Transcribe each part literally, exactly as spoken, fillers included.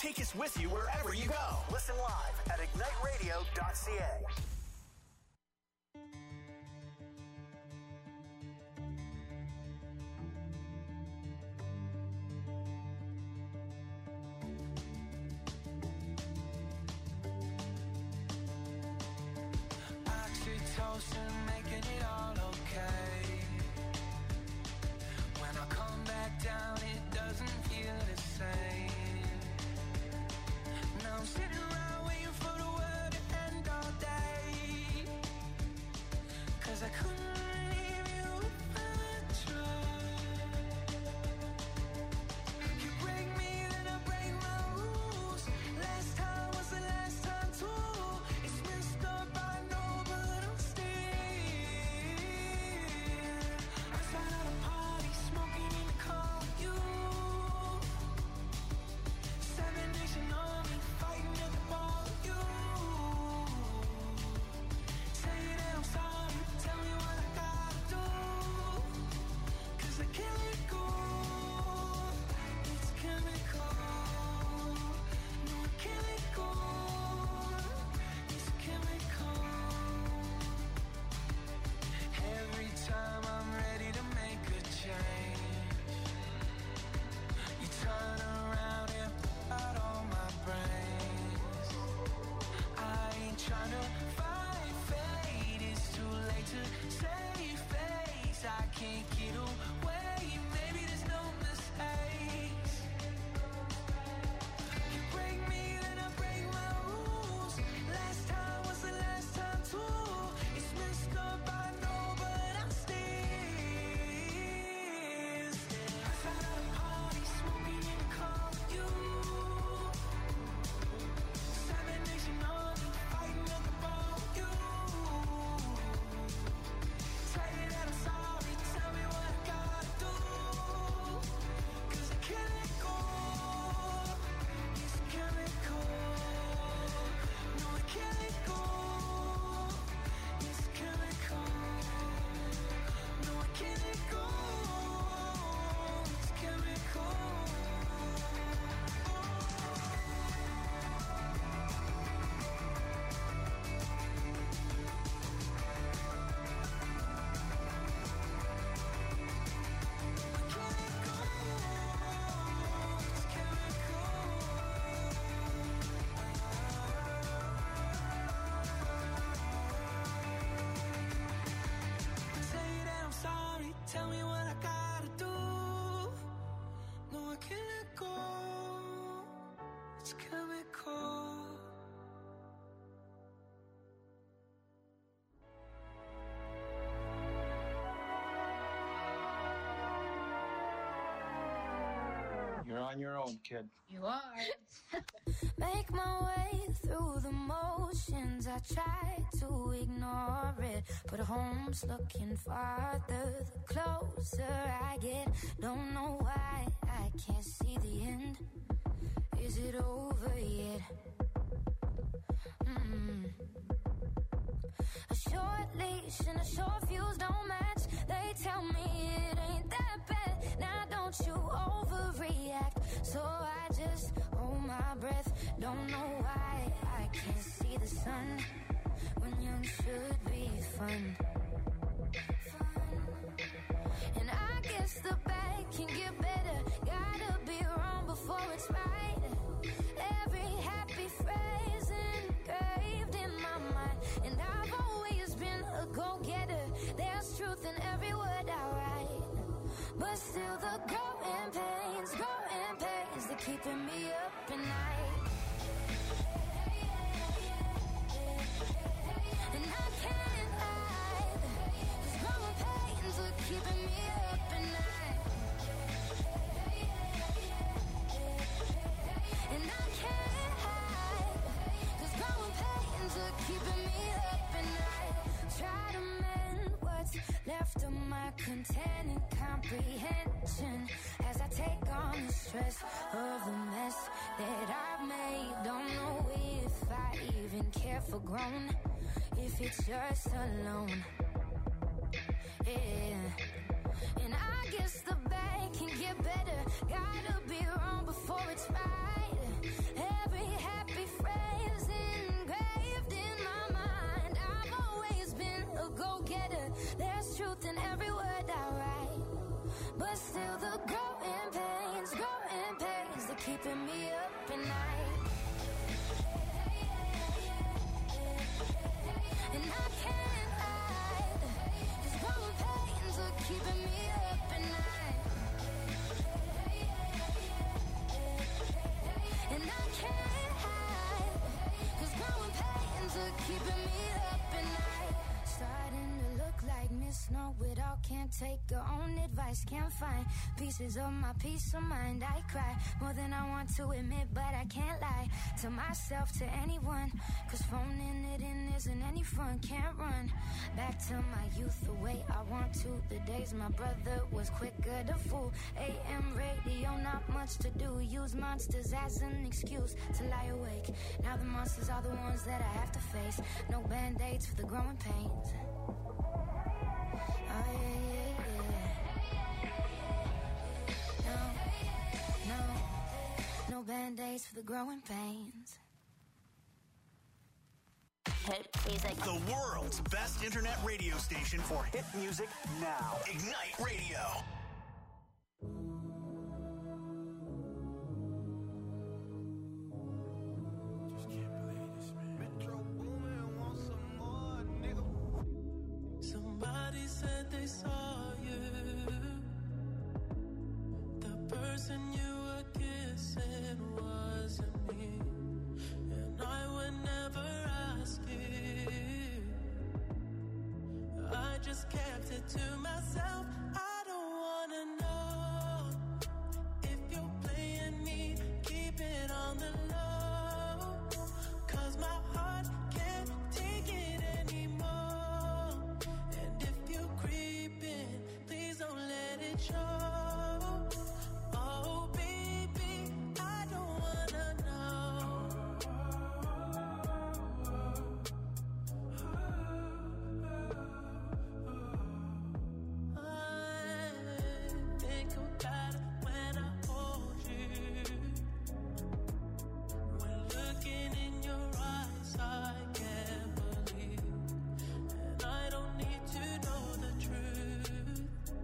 take us with you wherever you go. Listen live at ignite radio dot c a. Oxytocin, making it all okay. When I come back down, it doesn't feel the same. Now I'm sitting around waiting for the world to end all day. Cause I couldn't leave you if I tried. You break me, then I break my rules. Last time was the last time too. It's messed up, I know, but I'm still outside at a party, smoking in the car with you. Seven Nation Army, fighting at the bar with you. Say that I'm sorry, tell me what I gotta do. Cause I can't let go. It's chemical. No, I can't let go. It's chemical. Every time I'm ready to make a change, you turn around and put out all my brains. I ain't trying to fight fate, it's too late to save face. I can't get away, maybe there's no mistakes. You break me, then I break my rules. Last time was the last time too. It's messed up, I know, but I'm still outside at a party, smoking in the car with you. Seven Nation Army, fighting at the bar with you. Say that I'm sorry, tell me what I gotta do. Cause I can't let go. It's chemical. No, I can't let go. It's chemical. No, I can't let go. It's chemical. Say that I'm sorry, tell me what I gotta do. No, I can't let go. It's chemical. You're on your own, kid. You are. Make my way through the motions. I try to ignore it, but home's looking farther the closer I get. Don't know why I can't see the end. Is it over yet? Mm. A short leash and a short fuse don't match. They tell me it ain't that bad. Now don't you overreact. So I just hold my breath. Don't know why I can't see the sun when young should be fun. And I guess the bad can get better. Gotta be wrong before it's right. Every happy phrase engraved in my mind. And I've always been a go-getter. There's truth in every word I write. But still the growing pains, growing pains, they're keeping me up at night. And I can't hide, 'cause growing pains are keeping me up at night. And I can't hide, 'cause growing pains are keeping me up at night. Try to mend what's left of my containing comprehension as I take on the stress of the mess that I've made. Don't know if I even care for grown, if it's just alone. Yeah. And I guess the bad can get better. Gotta be wrong before it's right. truth in every word I write. But still the growing pains, growing pains, they're keeping me up at night. And I can't hide, these growing pains are keeping me up at night. And I can't hide, cause growing pains are keeping me up at night. Starting to look like Miss Know-It-All, can't take her own advice, can't find pieces of my peace of mind. I cry more than I want to admit, but I can't lie to myself, to anyone, cause phoning it in isn't any fun. Can't run back to my youth the way I want to. The days my brother was quicker to fool. A M radio, not much to do. Use monsters as an excuse to lie awake. Now the monsters are the ones that I have to face. No band-aids for the growing pains. Oh yeah, yeah, yeah. No, no, no band-aids for the growing pains. The world's best internet radio station for hit music now. Ignite Radio. Just can't believe this, man. Metro Boomin want some more, nigga. Somebody said they saw you. The person you were kissing wasn't me. And I would never ask you. I just kept it to myself. I don't wanna know if you're playing me. Keep it on the low, cause my heart can't take it anymore. And if you're creeping, please don't let it show. Oh baby, I don't wanna know. I think about it when I hold you. When looking in your eyes, I can't believe. And I don't need to know the truth.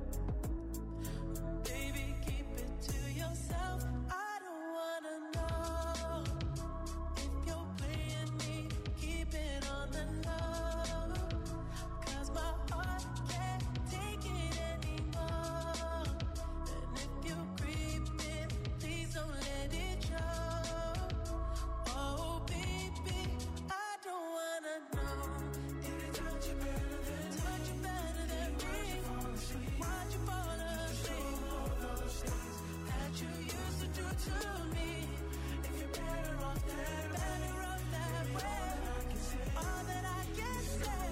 Baby, keep it to yourself. I don't wanna know if you're playing me. Keep it on the low, cause my heart can't take it anymore. And if you're creeping, please don't let it show. Oh baby, I don't wanna know. Did it touch you better than touch you better than me? Why'd you fall asleep? That you used to do to me. If you're better off that, better off that way. All that I can say,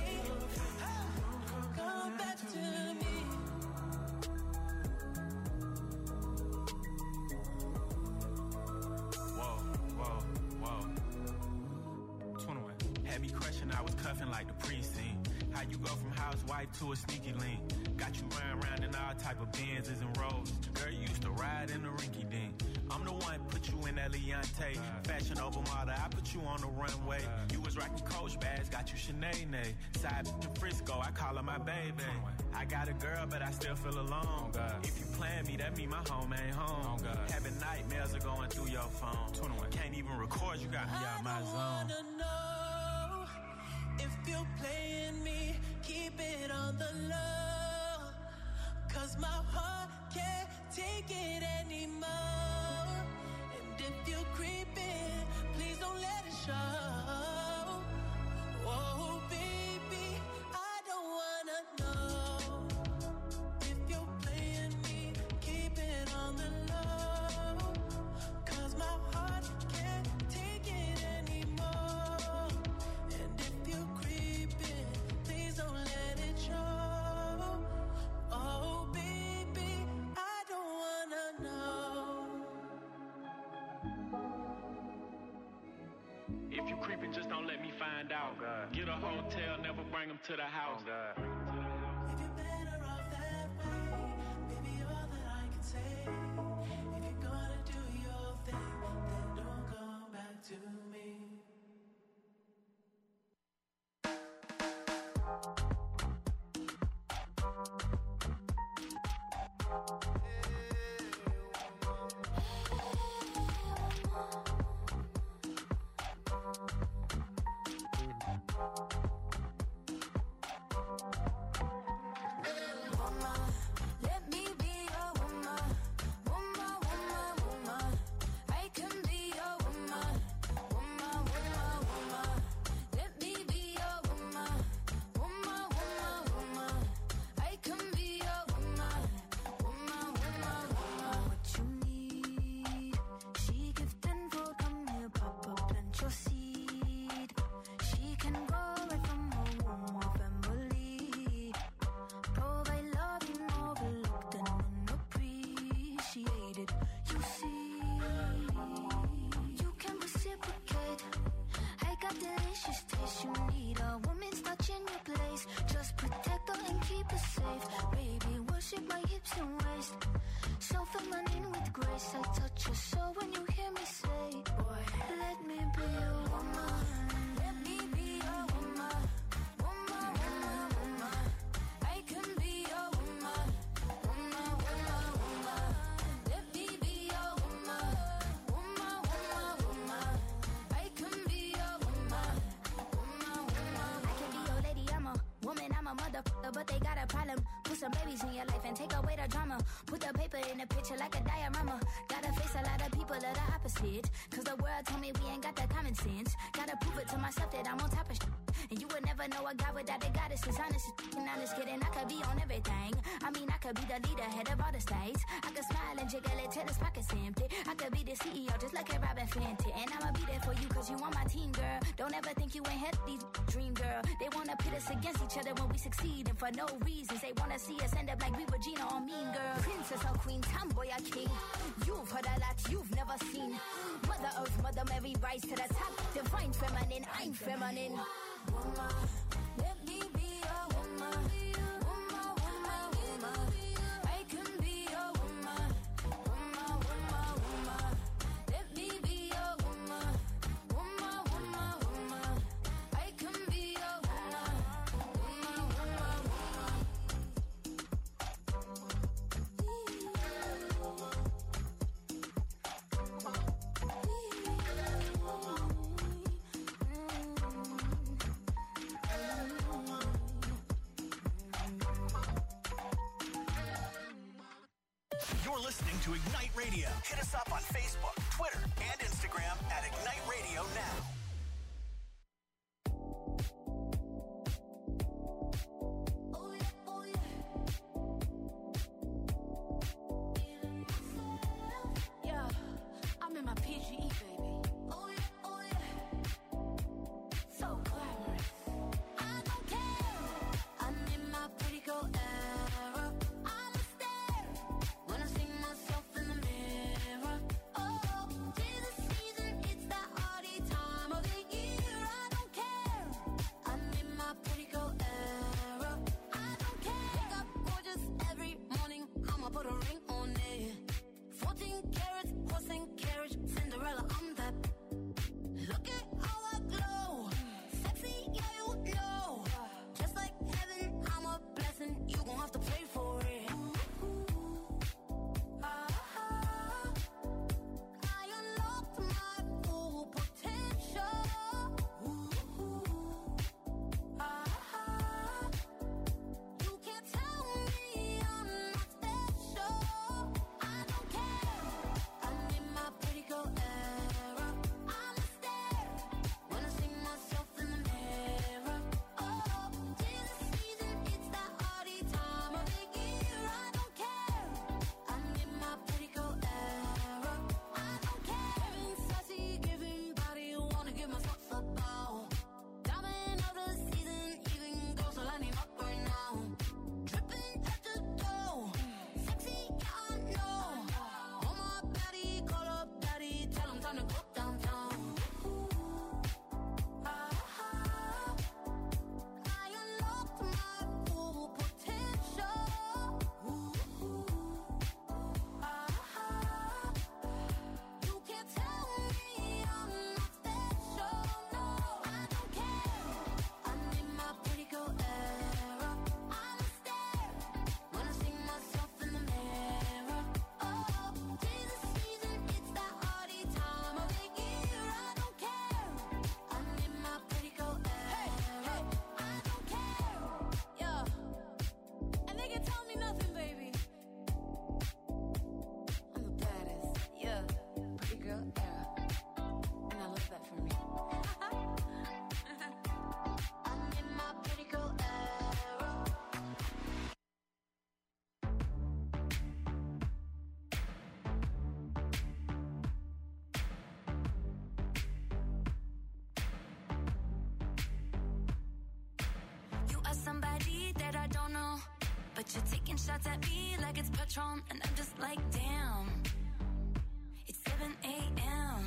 come back to me. Whoa, whoa, whoa. twenty-one. Had me crushing, I was cuffing like the precinct. How you go from housewife to a sneaky link? Got you round round in all type of Benzes and Rolls. Girl, you used to ride in the rinky dink. I'm the one put you in that Leontay. Fashion over model, I put you on the runway. You was rocking Coach bags, got you Sinead. Side to Frisco, I call her my baby. I got a girl, but I still feel alone. If you plan me, that mean my home ain't home. Having nightmares are going through your phone. Can't even record, you got me out my I zone. wanna know if you're playing me. Keep it on the low, cause my heart can't take it anymore. And if you're creeping, please don't let it show. Oh baby, I don't wanna know if you're playing me. Keep it on the low, cause my heart can't take it anymore. And if you're creeping, please don't let it show. Oh baby, I don't wanna know. If you creeping, just don't let me find out. Get a hotel, never bring them to the house. If you're better off that way, baby, all that I can say. If you're gonna do your thing, then don't come back to me. some babies in your life and take away the drama. Put the paper in the picture like a diorama. Gotta face a lot of people of the opposite. Cause the world told me we ain't got that common sense. Gotta prove it to myself that I'm on top of shit. And you would never know a guy without a goddess. It's honest, and honest kidding. I could be on everything. I mean, I could be the leader, head of all the states. I could smile and jiggle it till his pockets empty. I could be the C E O, just like a Robin Fenty. And I'ma be there for you cause you on my team, girl. Don't ever think you ain't healthy, dream girl. They wanna pit us against each other when we succeed. And for no reasons, they wanna see us end up like we Regina or Mean Girl. Princess or queen, tomboy or king. You've heard a lot you've never seen. Mother Earth, Mother Mary, rise to the top. Divine feminine, I'm feminine. Woman, let me be a woman. Woman, woman, woman. I can be a woman. Woman, woman, woman. Let me be a woman. Woman, woman, woman. I can be a woman. Woman, woman, woman. You're listening to Ignite Radio. Hit us up on Facebook, Twitter, and Instagram at Ignite Radio Now. Yeah, I'm in my P G E, baby. Oh yeah, oh yeah. So glamorous. I don't care. I'm in my pretty girl era. I'm a star when I see myself in the mirror. Oh, tis the season, it's that hardy time of the year. I don't care. I'm in my pretty girl era. I don't care. Wake up gorgeous every morning. I'ma put a ring on it. fourteen carats, horse and carriage, Cinderella, I'm that. Look at how I glow. Sexy, yeah, you know. Just like heaven, I'm a blessing. You gon' have to pray for it. Ah, I unlocked my full potential. Ah, you can't tell me I'm not special. I don't care. I'm in my pretty girl era. I'm a star when I see myself in the mirror. Oh, tis the season, it's that hardy time of the year. I don't care. I'm in my pretty girl era. I don't care. Giving sassy, giving body, wanna give myself a bow. Diamond of the season, even girls are lining up right now. Dripping at the toe, sexy, yeah, I know. On my body, call up daddy, tell him time to go downtown. Ah, I unlocked my full potential. Ah, you can't tell me I'm not special. No, I don't care. I'm in my pretty girl era. I'm a star when I see myself in the mirror. Oh, tis the season, it's that hardy time of the year. I don't care. I'm in my pretty girl era. I don't care. Yeah, and they can tell me nothing, baby. I'm the baddest. Yeah, pretty girl era, and I love that for me. I'm in my pretty girl era. You are somebody that I don't know, but you're taking shots at me like it's Patron, and I'm just like, damn. It's seven a.m.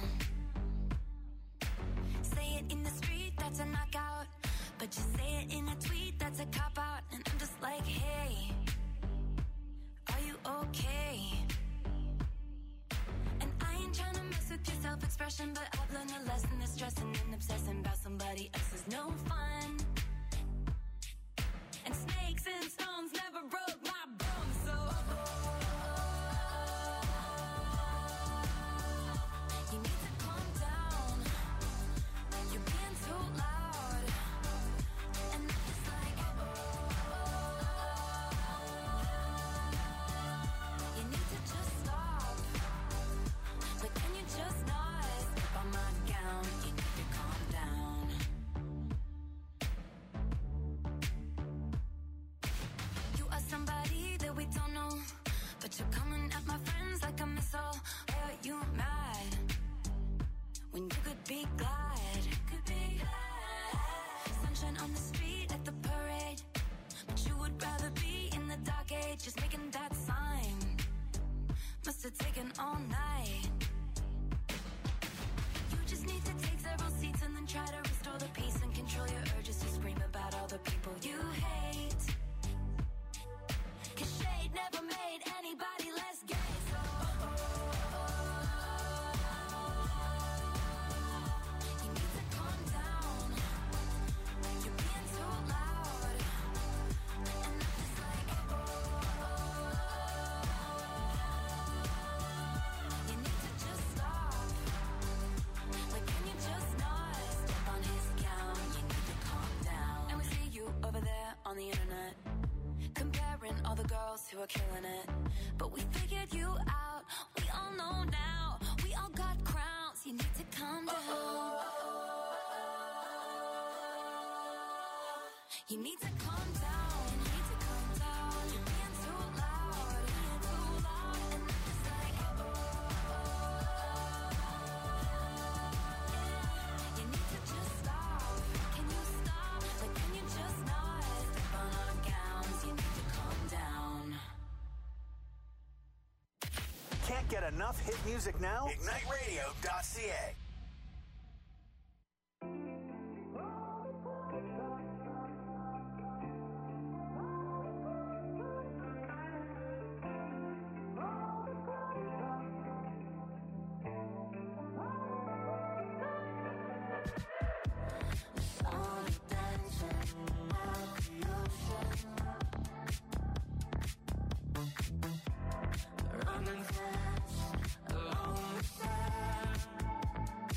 Say it in the street, that's a knockout, but you say it in a tweet, that's a cop out, and I'm just like, hey, are you okay? And I ain't trying to mess with your self-expression, but I've learned a lesson that stressing and obsessing about somebody else is no fun. And snakes and stones never broke my bones, so you need to calm down. You're being too loud, and I'm just like, were killing it. But we figured you out. We all know now. We all got crowns. You need to calm down. You need to calm down. You need to calm down. You're being too loud. Being too loud. And I'm just like, oh. Yeah. You need to just stop. Can you stop? Like, can you just not step on our gowns? You need to calm down. Can't get enough hit music now? ignite radio dot c a. Running fast along the sand.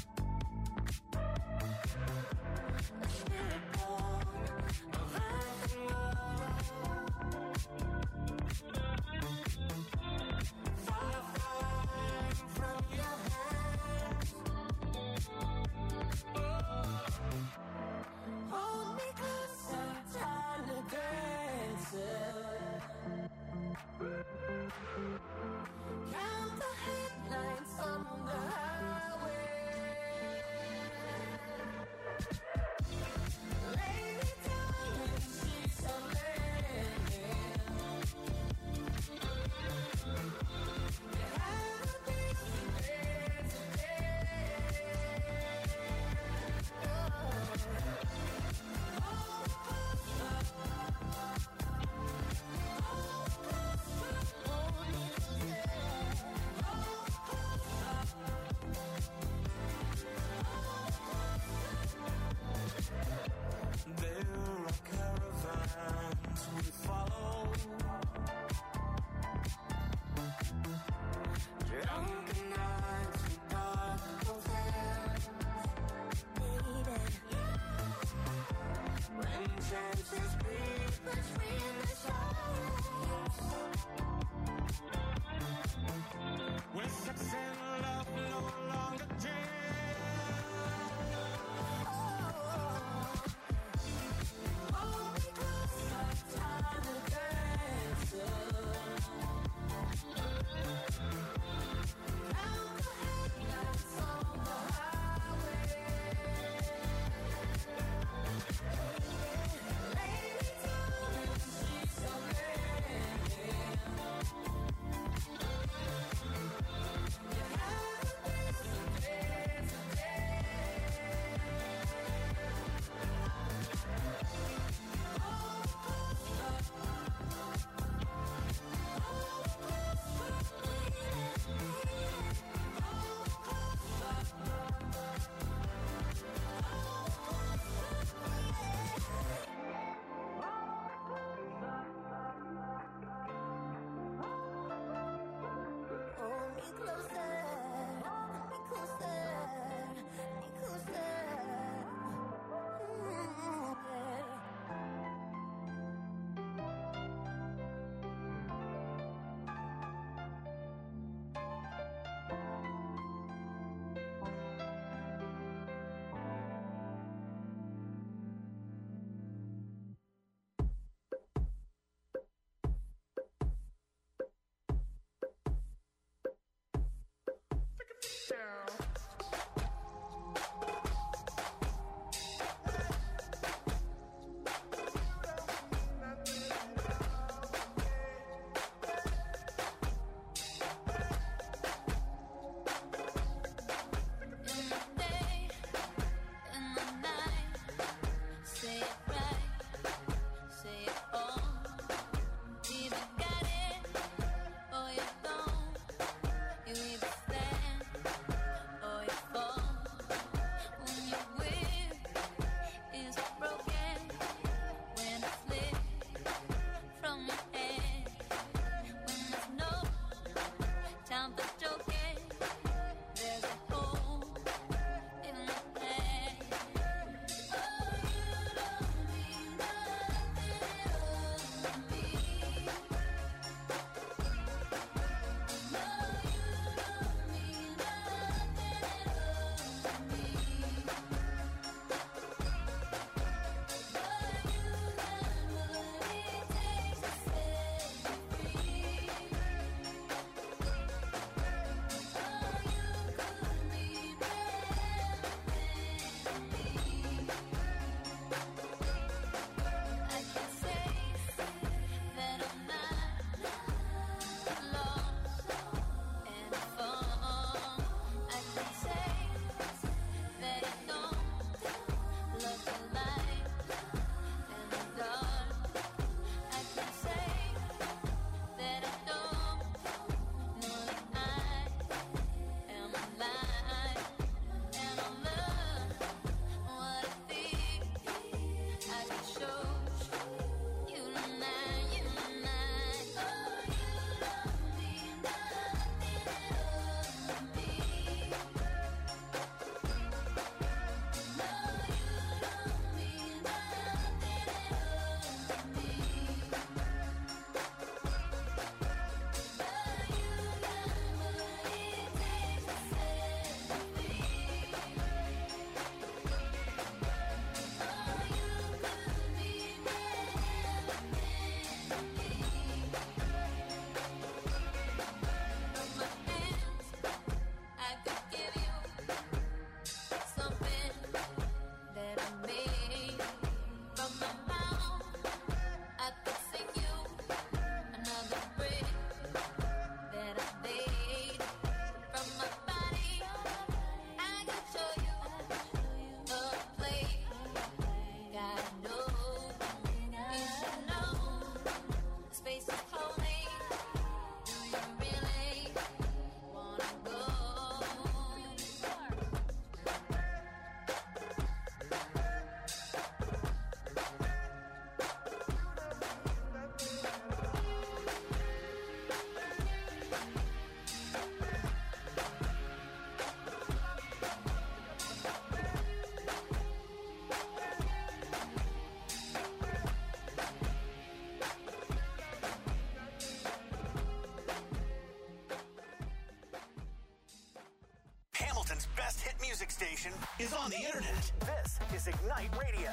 best hit music station is on the internet. This is Ignite Radio.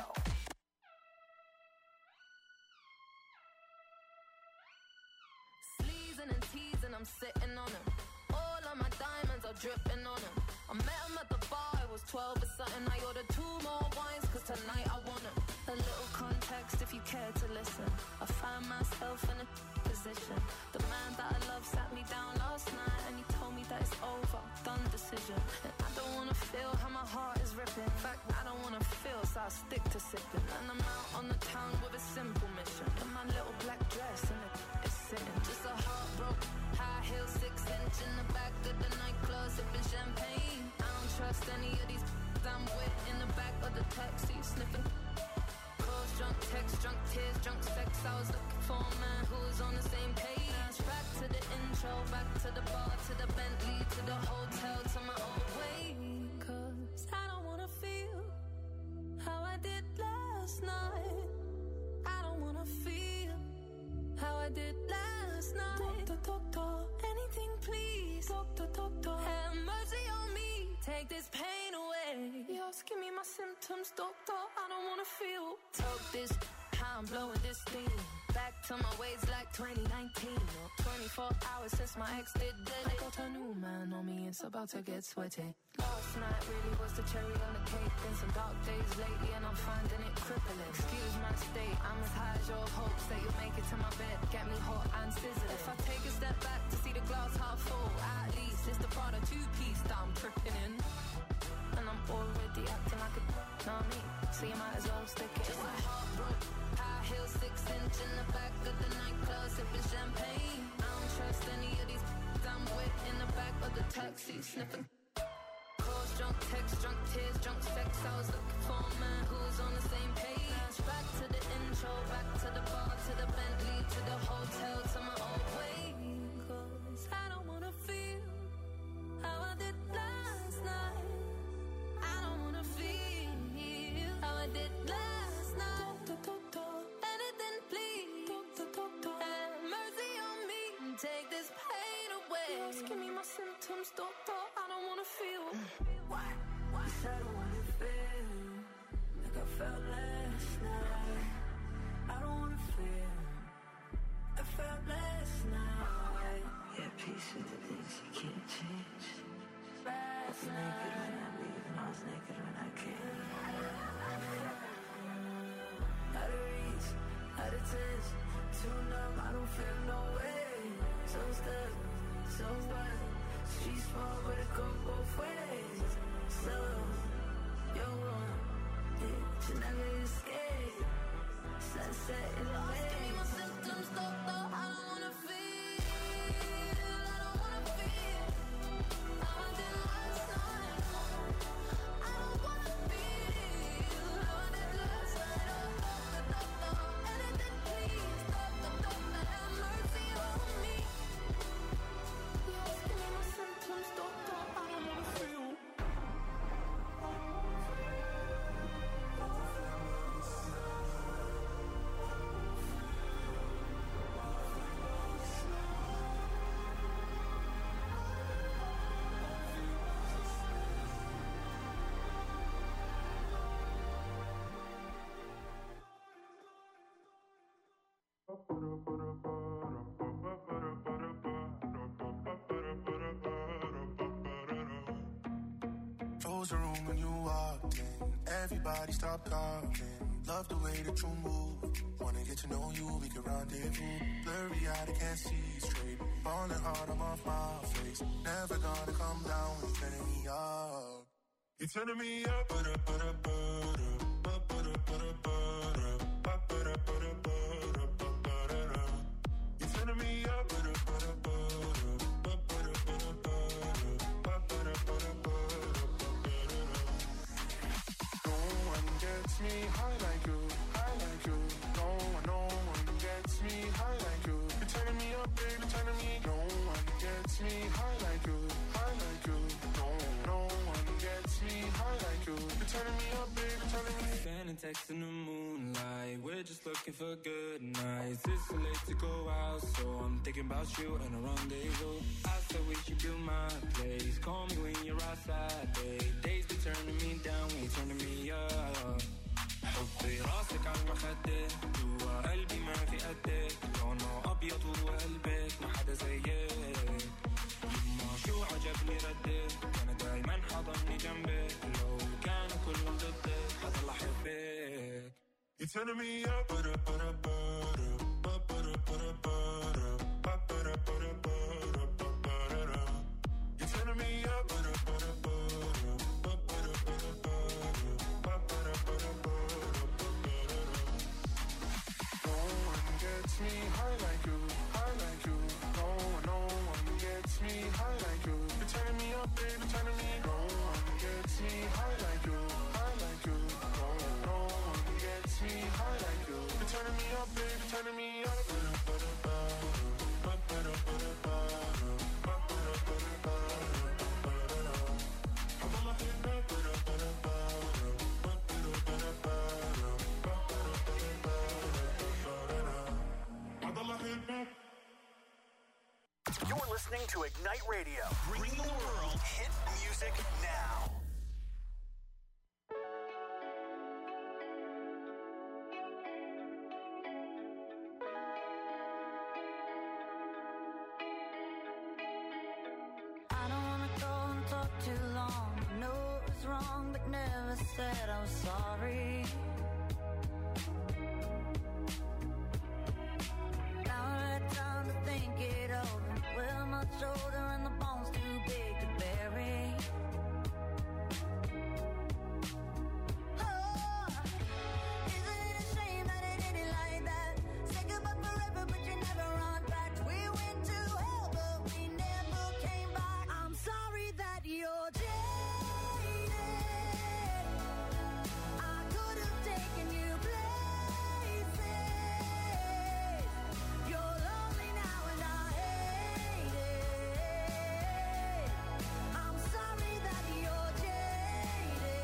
Sleezing and teasing, I'm sitting on them. All of my diamonds are dripping on them. I met him at the bar, it was twelve or something. I ordered two more wines, cause tonight I want them. A little context if you care to listen. I found myself in a position. The man that I love sat me down last night and he told me that it's over, done decision. And I don't wanna feel how my heart is ripping. In fact, I don't wanna feel, so I stick to sipping. And I'm out on the town with a simple mission. In my little black dress and it is sitting. Just a heartbroken, high heel, six inch in the back of the nightclub, sipping champagne. I don't trust any of these I'm with in the back of the taxi, sniffing. Calls, drunk texts, drunk tears, drunk sex. I was looking for a man who was on the same page. Back to the intro, back to the bar, to the Bentley, to the hotel, to my old way. Cause I don't wanna feel how I did last night. I don't wanna feel how I did last night. Doctor, doctor, anything please. Doctor, doctor, have mercy on me. Take this pain away. You're asking me my symptoms, doctor. I don't wanna feel. Talk this, how I'm blowing this steam. Back to my ways like twenty nineteen. Or twenty-four hours since my ex did dead. I got a new man on me, it's about to get sweaty. Last night really was the cherry on the cake. Been some dark days lately and I'm finding it crippling. Excuse my state, I'm as high as your hopes that you'll make it to my bed. Get me hot and sizzling. If I take a step back to see the glass half full, at least it's the Prada two-piece that I'm tripping in. And I'm already acting like a know me, so you might as well stick it. Just a heartbroken, high heel, six inch in the back of the nightclub, sipping champagne. I don't trust any of these I'm with in the back of the taxi, sniffing. Calls, drunk texts, drunk tears, drunk sex. I was looking for a man who was on the same page. Back to the intro, back to the bar, to the Bentley, to the hotel, to my old way. Cause I don't wanna feel how I did last night. I don't wanna feel how I did last night. Doctor, doctor, anything please. Doctor, doctor, have mercy on me. Take this pain away. You're asking me my symptoms, doctor. I don't wanna feel. Why? Why? I don't wanna feel like I felt last night. I don't wanna feel I felt last night. Yeah, peace with the things you can't change. Last I was naked when I leave and I was naked when I came. Out of reach, out of touch, too numb, I don't feel no way. So stuck, so what? Street small, but it go both ways. So, you're one, yeah, you never escape. Sunset in the way. Give me my symptoms, doctor, I don't wanna feel. I don't wanna feel how I did last night. I don't wanna feel how I did last night. Oh, doctor, doctor, anything please. Doctor, doctor, have mercy on me. You're asking me my symptoms, doctor, I don't wanna feel. Close the room when you walked in. Everybody stop talking. Love the way that you move. Wanna get to know you, we can rendezvous. Blurry eyed, I can't see straight. Falling hard, I'm off my face. Never gonna come down when you're turning me up. You're turning me up, but up, but up, but up, but up, but up, but up, but up, but up, but up, but up. You're turning me up, but up, but up, but up, but up, but up, but up, but up. No one gets me high like you, high like you. No one, no one gets me high like you. You're turning me up, baby, turning me. No one gets me high like you, high like you. No, no one gets me high like you. You're turning me up, baby, turning me. Sending texts in the moonlight. We're just looking for good nights. It's too late to go out, so I'm thinking about you and a rendezvous. I said we should do my place. Call me when you're outside, babe. Days be turning me down, we turning me up. حطي راسك على المخدة جوا قلبي ما في قدك لونه أبيض وقلبك ما حدا زيك يما شو عجبني ردك أنا دايما حضني جنبك لو كانوا كلهم ضدك حضل أحبك. You're turning me up, but up, but up, but up, but up, but up, but up, but up, but up, but up, but up. You're turning me up, but up, but up, but up, but up, but up, but up, but up. No one gets me high like you, high like you. No one, no one gets me high like you. You're turning me up, baby, turning me. No one gets me high like you, high like you. No one, no one gets me high like you. You're turning me up, baby, turning me up. You're listening to Ignite Radio, bringing the world hit music now. I don't wanna go and talk too long. I know it was wrong, but never said I was sorry. Now I had time to think it over. Well, my shoulder and the bones too big to bury. Oh, isn't it a shame that it ended like that? Say goodbye forever, but you never run back. We went to hell, but we never came back. I'm sorry that you're jaded. I could have taken you places. You're lonely now and I hate it. I'm sorry that you're jaded.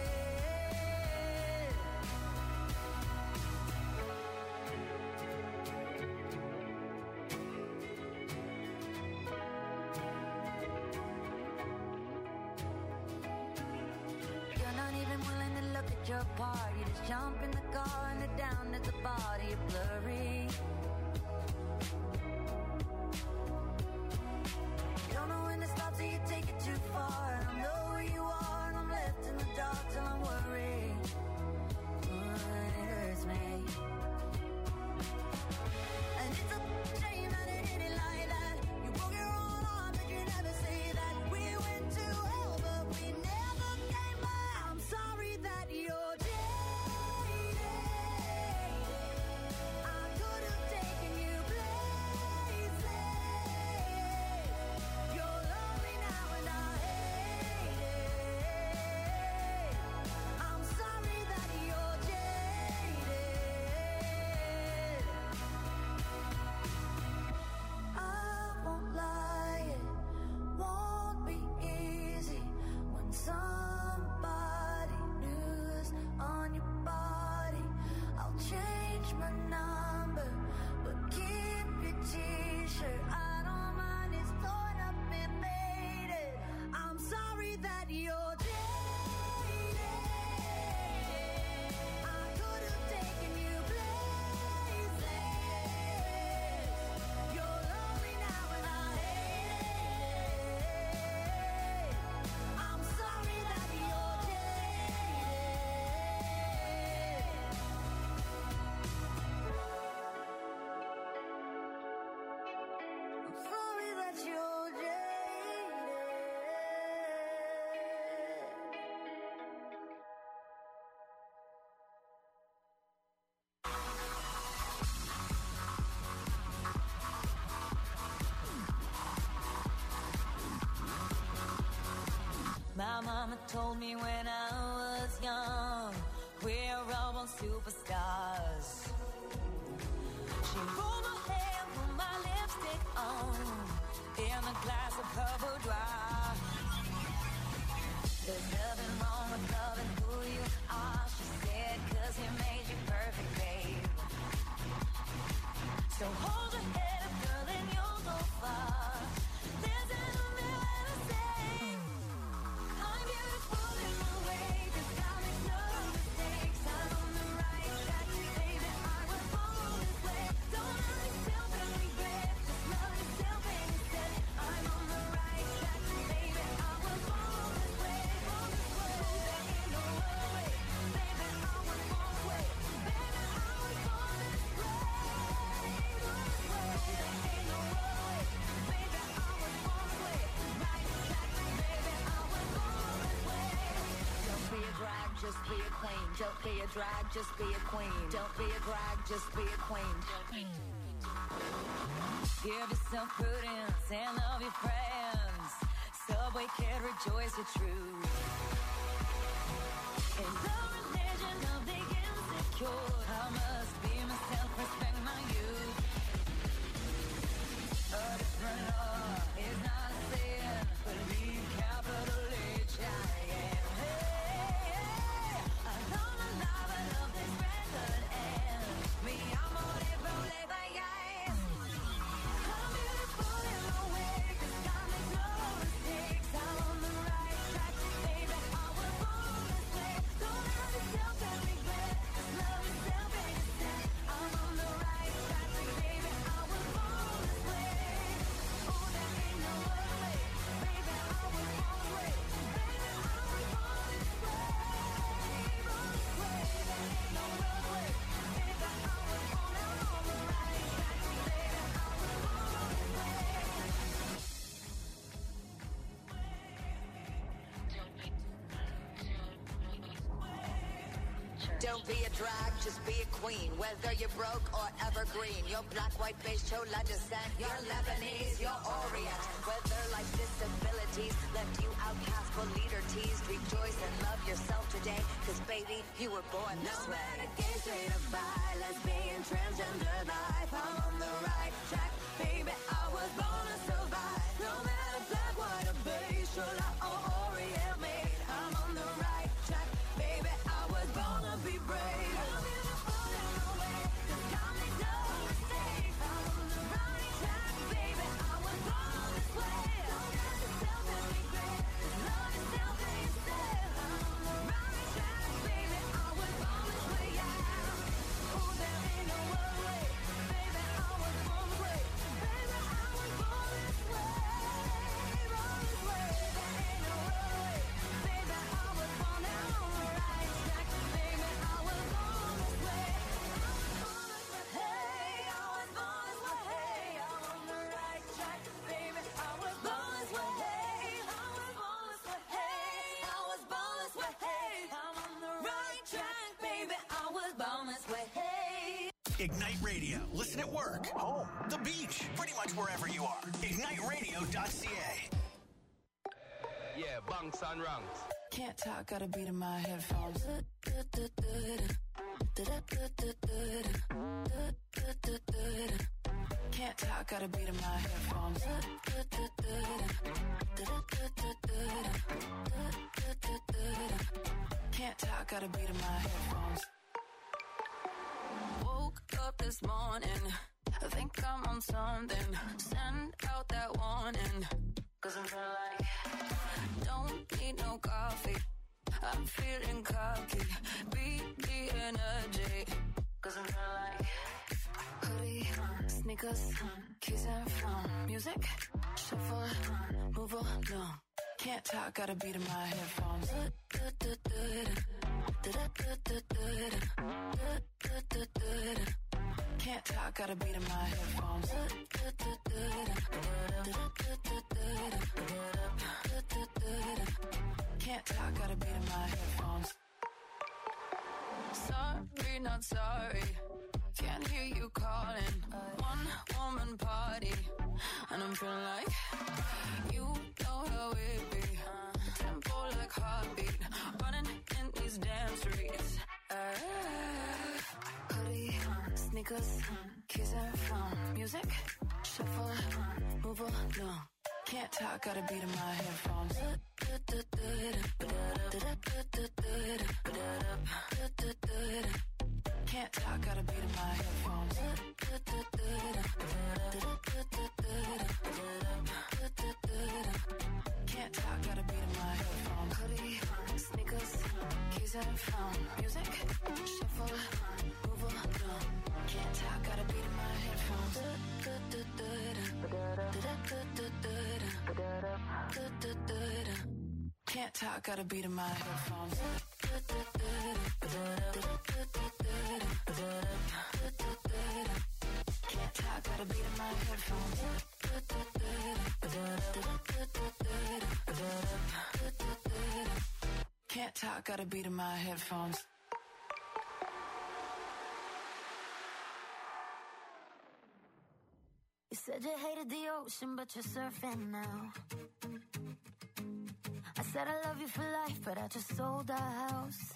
You're not even willing to look at your part. You just jump in the car and head down at the body. You're blurry. You don't know when to stop till you take it too far. And I know where you are and I'm left in the dark till I'm worried. Oh, and it hurts me. And it's a shame that it ended like that. You broke your own heart, but you never say that. We went to hell, but we never came back. I'm sorry that you're jaded. I could have taken you places. You're lonely now and I hate it. I'm sorry that you're jaded. I won't lie, it won't be easy when somebody new's on your body. I'll change my number, but keep your t-shirt. I don't mind, it's torn up and faded. I'm sorry that you're jaded. I could have taken you places. You're lonely now and I hate it. I'm sorry that you're jaded. I'm sorry that you're jaded. My mama told me when I was young, we're all born superstars. She rolled my hair, put my lipstick on, in a glass of her boudoir. There's nothing wrong with loving who you a queen. Don't be a drag, just be a queen. Don't be a drag, just be a queen. Give yourself prudence and love your friends. Subway kid, rejoice your truth. In the religion of the insecure, I must be myself, respect my youth. A different law is not a sin, believe capital H I am. Hey, hey, I know my love, I love this record, and me, I'm on it, roll it, bye, guys. I'm beautiful in my way, 'cause God makes no mistakes. I'm on the right track, baby, I was born this way. Don't have yourself and regret, 'cause love yourself and yourself. I'm on the right track, baby, I was born this way. Oh, there ain't no other way, baby, I was born this way. Baby, I was born this way, born this way. There ain't no other way, baby, I was born. I'm on the right track, baby, I was born this way. Don't be a drag, just be a queen. Whether you're broke or evergreen, you're black, white, beige, chola descent, you're Lebanese, you're Orient. Whether life's disabilities left you outcast but leader teased, rejoice and love yourself today, 'cause baby, you were born this No way. matter gay, straight or bi, lesbian, transgender life, I'm on the right track, baby, I was born to survive. No matter black, white or beige, chola or Orient made, I'm on the right track, baby, I was born to be brave. I'm beautiful in my way, 'cause God makes no mistakes. I'm on the right track, baby, I was born this way. Don't have yourself and regret, 'cause love yourself and yourself. I'm on the right track, baby, I was born this way, yeah. Oh, there ain't no other way, baby, I was born this way. Baby, I was born this way, born this way. There ain't no other way, baby, I was born. I'm on the right track, baby, I was born this way. Hey, I was born this way. Hey, I'm on the right track, baby, I was born this way. Hey, I was born this way. Hey, I was born this way. Hey, I'm on the right track, baby, I was born this way. Hey. Ignite Radio. Listen at work, home, the beach, pretty much wherever you are. ignite radio dot c a. Yeah, bunks and ranks. Can't talk, got a beat in my headphones. Can't talk, got a beat in my headphones. Can't talk, got a beat in my headphones. Woke up this morning, I think I'm on something. Send out that warning, 'cause I'm feeling like don't need no coffee. I'm feeling cocky, beat the energy, 'cause I'm feeling like hoodie, sneakers, keys and phone, music, shuffle, move along. Can't talk, got a beat in my headphones. Can't talk, got a beat in my headphones. Can't talk, got a beat in my headphones. Sorry, not sorry. Can't hear you calling. One woman party, and I'm feeling like you know how it be. Tempo like heartbeat, running in these damn streets. Uh, hoodie, sneakers, keys and phone, music, shuffle, move along. Can't talk, got a beat in my headphones. Can't talk, got a beat in my headphones. Can't talk, got a beat in my headphones. Hoodie, sneakers, keys and phone, music, shuffle, move along. Can't talk, got a beat in my headphones. Can't talk, got a beat in my headphones. Can't talk, got a beat in my headphones. Can't Can't talk, got a beat in my headphones. You said you hated the ocean, but you're surfing now. I said I love you for life, but I just sold our house.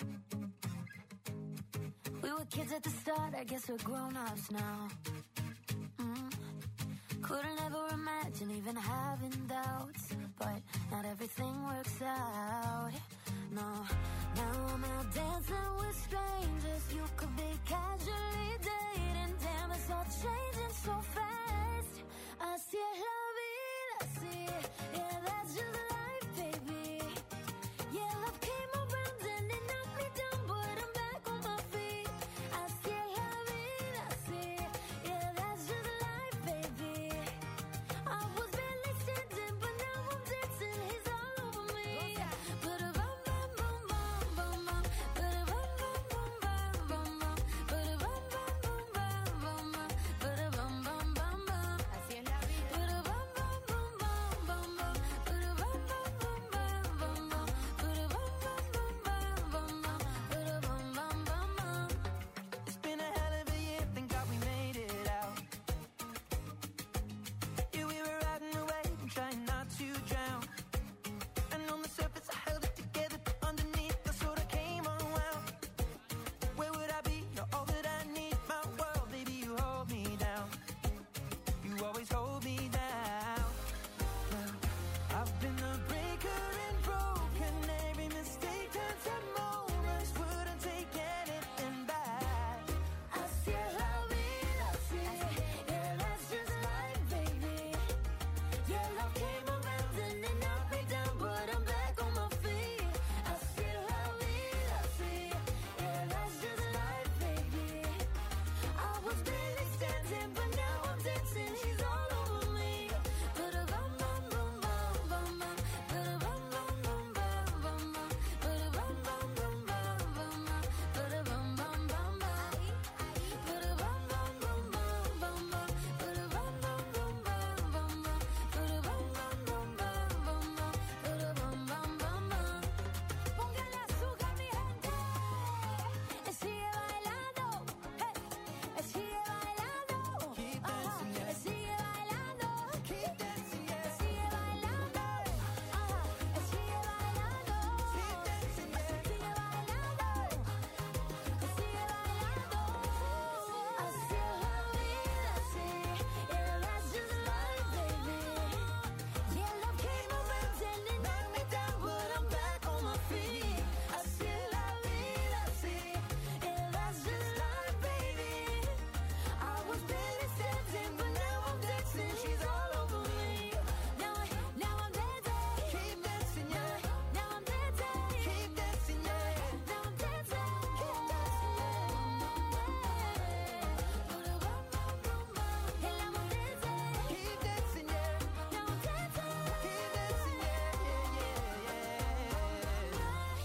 We were kids at the start, I guess we're grown-ups now. Mm. Couldn't ever imagine even having doubts, but not everything works out. No, now I'm out dancing with strangers. You could be casually dating. Damn, it's all changing so fast. Así es la vida, así. Yeah, that's just life, baby. Yeah, love came around and it knocked me down, but I'm back on my feet. Así es la vida, así. Yeah, that's just life, baby. I was barely standing, but now I'm dancing. He's all over me. Ba-da-bum, bum, bum, bum, bum, bum. Ba-da-bum, bum, bum, bum, bum, bum. Ba-da-bum, bum, bum, bum, bum, bum. Ba-da-bum, bum, bum, bum. Así es la vida. Ba-da-bum, bum, bum, bum, bum, bum. Ba-da-bum, bum, bum, bum, bum, bum. Ba-da-bum, bum, bum, bum, bum, bum. Ba-da-bum, bum, bum, bum. It's been a hell of a year, thank God we made it out. Yeah, we were riding away and trying not to drown. And on the surface I held it together, but underneath I sort of came unwound. Where would I be? You're all that I need, my world, baby, you hold me down. You always hold me down. Yeah. I've been a breaker and broken. Every mistake turns to moments. Wouldn't take anything back. Así es la vida, así. Yeah, that's just life, baby. Yeah, love came around and it knocked me down, but I'm back on my feet. Así es la vida, así. Yeah, that's just life, baby. I was barely standing, but now I'm dancing. She's all over me. Ba-da-bum, bum, bum, bum, bum, bum. Ba-da-bum, bum, bum, bum, bum, bum. Ba-da-bum, bum, bum, bum, bum, bum. Ba-da-bum, bum, bum, bum. Ba-da-bum, bum, bum, bum, bum, bum. Ba-da-bum, bum, bum, bum, bum, bum. Ba-da-bum, bum, bum, bum, bum, bum. Ba-da-bum, bum, bum, bum. Póngale azúcar, mi gente. Eh, sigue bailando. Hey. Eh, sigue bailando. Keep Ajá. dancing, yeah. Eh, sigue bailando. Keep dancing, Eh, yeah. sigue bailando. Ajá. Eh, sigue bailando. Keep dancing, yeah. Sigue bailando. Eh, sigue bailando. Así es la vida, así. Yeah, that's just life, baby. Yeah, love came around and it knocked me down, but I'm back on my feet. Así es la vida, así. Yeah, that's just life, baby. I was barely standing, but now I'm dancing. She's all over me. Now, I, now I'm dancing. Keep dancing, yeah. Now I'm dancing. Keep dancing, yeah. Now I'm dancing. Keep dancing. And now I'm dancing. Keep dancing, yeah. Now I'm dancing. Keep dancing, yeah, yeah,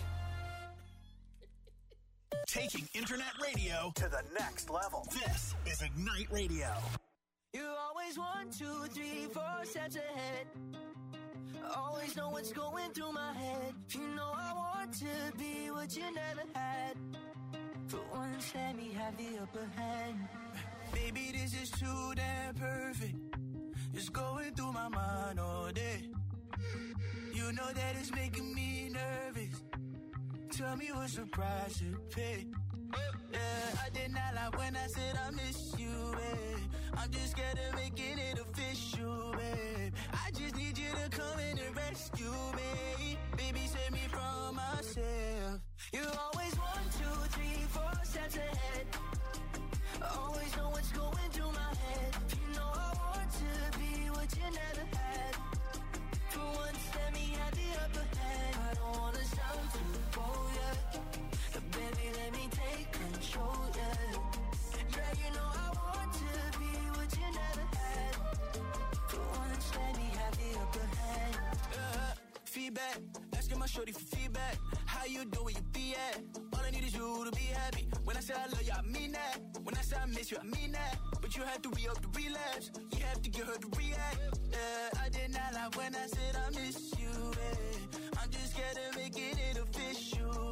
yeah. Taking internet radio to the next level. This is Ignite Radio. You always one, two, three, four steps ahead. Always know what's going through my head. You know I want to be what you never had. For once, let me have the upper hand. Baby, this is too damn perfect. It's going through my mind all day. You know that it's making me nervous. Tell me what's the price to pay. Yeah, I did not lie when I said I miss you, babe. I'm just scared of making it official, babe. I just need you to come in and rescue me. Baby, save me from myself. You always one, two, three, four steps ahead. Always know what's going through my head. You know I want to be what you never had. For once, let me have the upper hand. I don't wanna sound too bold, yeah. But baby, let me take control, yeah. Yeah, you know I want to be what you never had. For once, let me have the upper hand. Uh, feedback, asking my shorty for feedback. How you doing, where you be at? All I need is you to be happy. When I say I love you, I mean that. When I say I miss you, I mean that. But you have to re-up the relapse. You have to get her to react. Yeah, I did not lie when I said I miss you, babe. I'm just scared of making it official.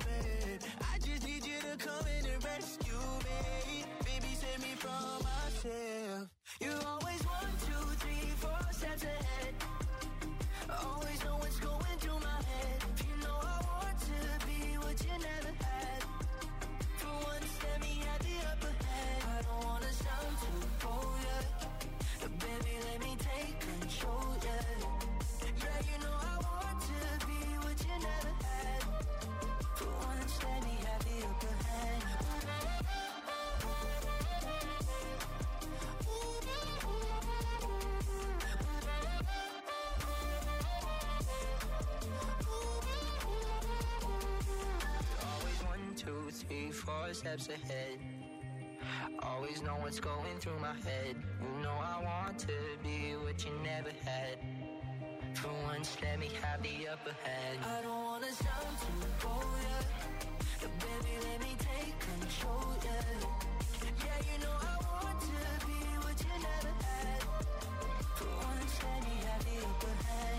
four steps ahead. Always know what's going through my head. You know I want to be what you never had. For once, let me have the upper hand. I don't wanna sound too bold, yeah. But baby, let me take control, yeah. Yeah, you know I want to be what you never had. For once, let me have the upper hand.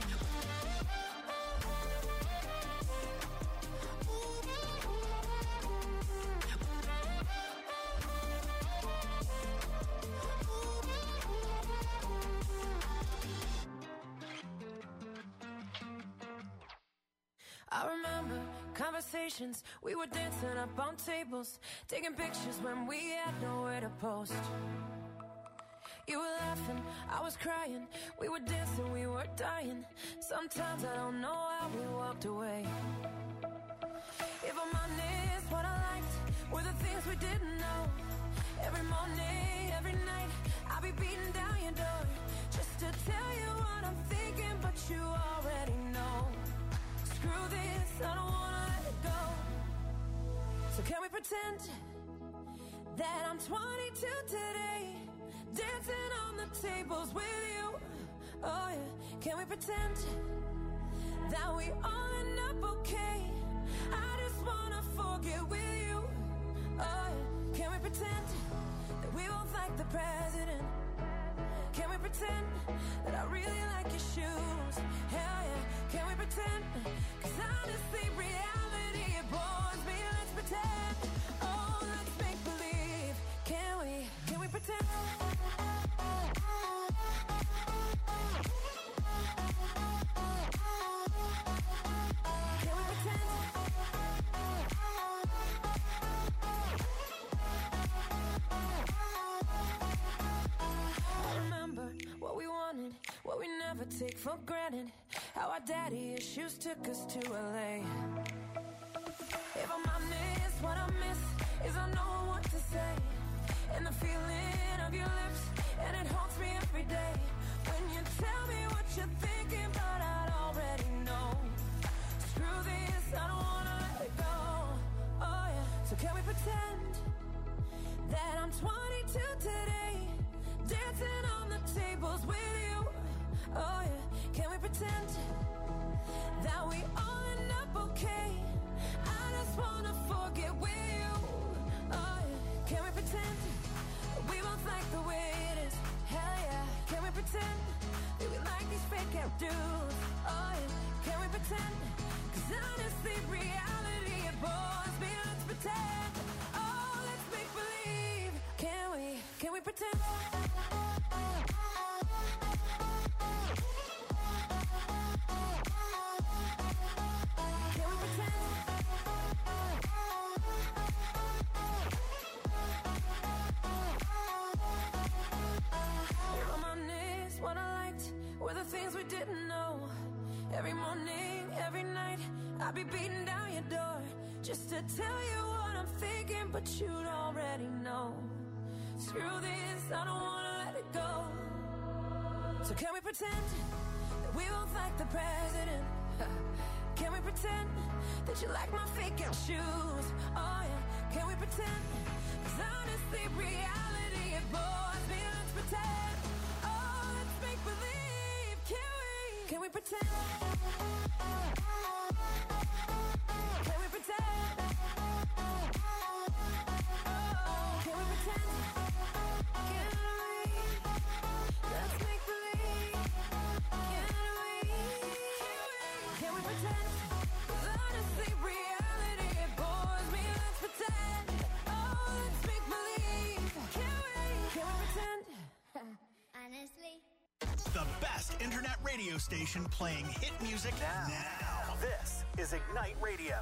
I remember conversations, we were dancing up on tables, taking pictures when we had nowhere to post. You were laughing, I was crying, we were dancing, we were dying. Sometimes I don't know how we walked away. If I'm honest, what I liked were the things we didn't know. Every morning, every night, I'll be beating down your door just to tell you what I'm thinking, but you already know. Screw this, I don't wanna let it go. So can we pretend that I'm twenty-two today, dancing on the tables with you? Oh yeah, can we pretend that we all end up okay? I just wanna forget with you. Oh yeah, can we pretend that we both like the president? Can we pretend that I really like your shoes? Hell yeah, can we pretend? Cause honestly, reality, it bores me. Let's pretend. Oh, let's make believe. Can we, can we pretend? Can we pretend? I remember what we wanted, what we never take for granted. How our daddy issues took us to L A. If I'm honest, what I miss is I know what to say. And the feeling of your lips, and it haunts me every day. When you tell me what you're thinking, but I'd already know. Screw this, I don't wanna let it go. Oh yeah, so can we pretend that I'm twenty-two today, dancing on the tables with you? Oh yeah, can we pretend that we all end up okay? I just wanna forget with you. Oh yeah, can we pretend that we both like the way it is? Hell yeah, can we pretend that we like these fake out dudes? Oh yeah, can we pretend? Cause honestly, reality, it bores me. Let's pretend. Oh, let's make believe. Can we, can we pretend? Were the things we didn't know. Every morning, every night, I'll be beating down your door just to tell you what I'm thinking, but you'd already know. Screw this, I don't wanna let it go. So can we pretend that we both like the president? Can we pretend that you like my fake out shoes? Oh yeah, can we pretend? Cause honestly, reality, it bores me. Let's pretend. Oh, let's make believe. Can we, can we pretend? Can we pretend? Oh, can we pretend? Can we? Let's make believe. Can we? Can we pretend? 'Cause honestly, reality, it bores me. Let's pretend. Oh, let's make believe. Can we? Can we pretend? Honestly. The best internet radio station playing hit music now. now. This is Ignite Radio.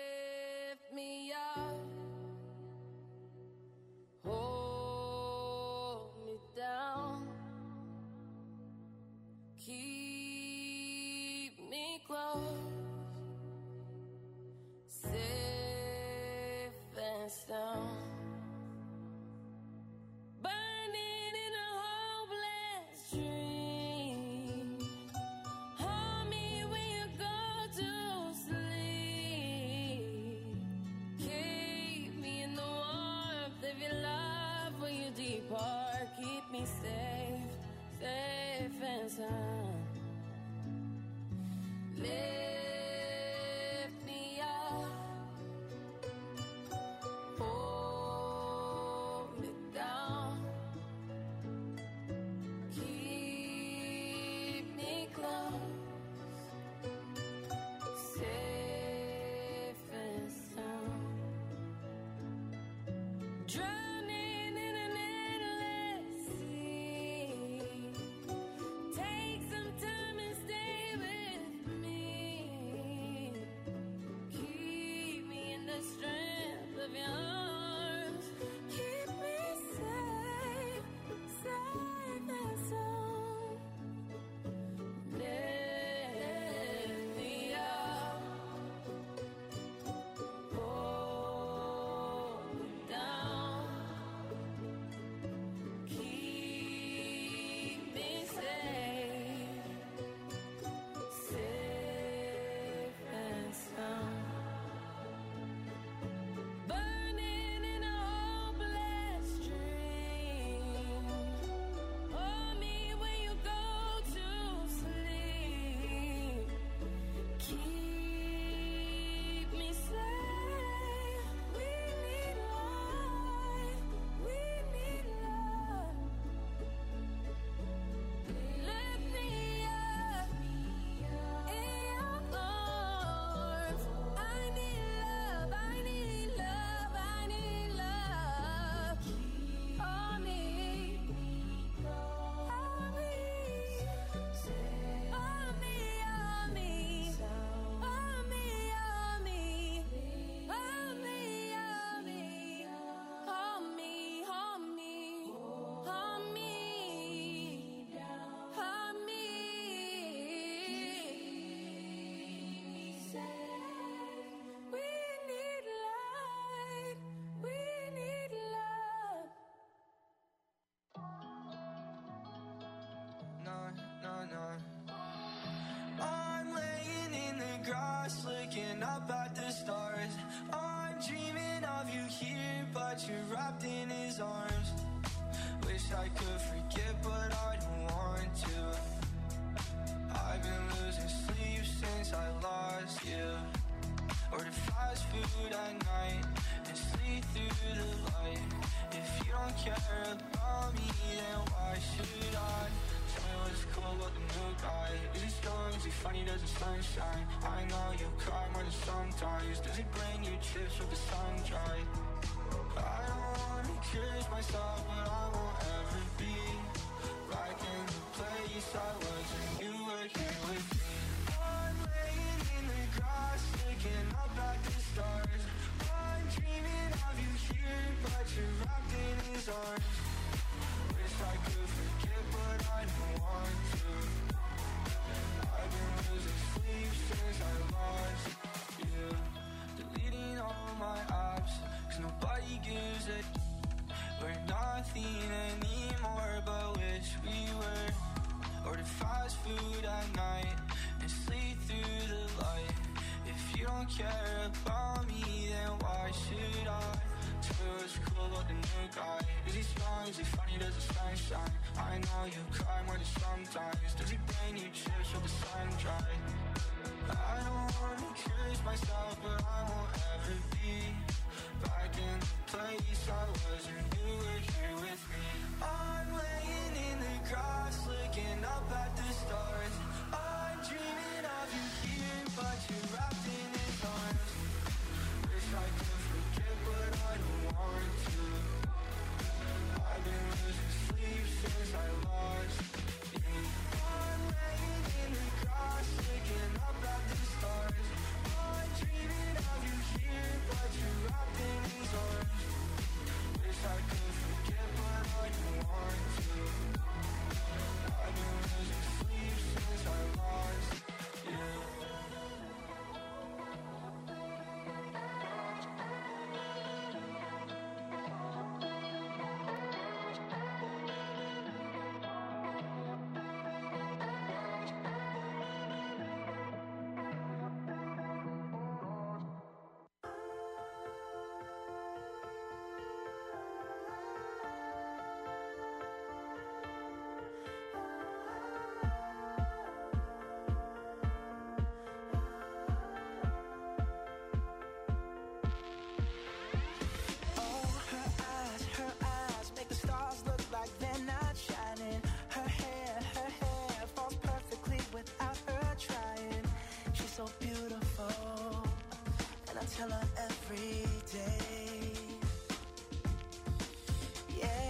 Lift me up, hold and sound. Lift me up, hold me down, keep me close, safe and sound. Drowning in an endless sea. Take some time and stay with me. Keep me in the strength of your arms. Keep me safe, safe and sound. Lift me up, hold me down, keep me safe, safe and sound. Burning in a hopeless dream. Hold me when you go to sleep. Keep me safe. We need life. We need love. Lift me up in your arms. I need love. I need love. I need love. Hold me. Hold me. Hold me. Hold me. Hold me. Hold me. Hold me. Hold me. Hold me. Hold me. Hold me. We need light. We need love. No, no, no. I'm laying in the grass, looking up at the stars. I'm dreaming of you here, but you're wrapped in his arms. Wish I could forget, but I don't want to. I've been losing sleep since I lost you. Order fast food at night and sleep through the light. If you don't care about me, then why should I? Tell me what's cool about the new guy. Is he strong? Is he funny? Does the sunshine? I know you cry more than sometimes. Does he bring you chips with the sun dry? I don't wanna curse myself, but I won't ever be back in the place I was when you were here with me. I'm laying in the grass, looking up at the stars. I'm dreaming of you here, but you're wrapped in his arms. Wish I could forget, but I don't want to. I've been losing sleep since I lost you. Deleting all my apps, cause nobody gives a. We're nothing anymore, but wish we were. Order fast food at night and sleep through the light. If you don't care about me, then why should I? Tell me what's cool about the new guy. Is he strong? Is he funny? Does the sun shine? I know you cry more than sometimes. Does he bring you chips with the sun dry? I don't wanna curse myself, but I won't ever be back in the place I was when you were here with me. I'm laying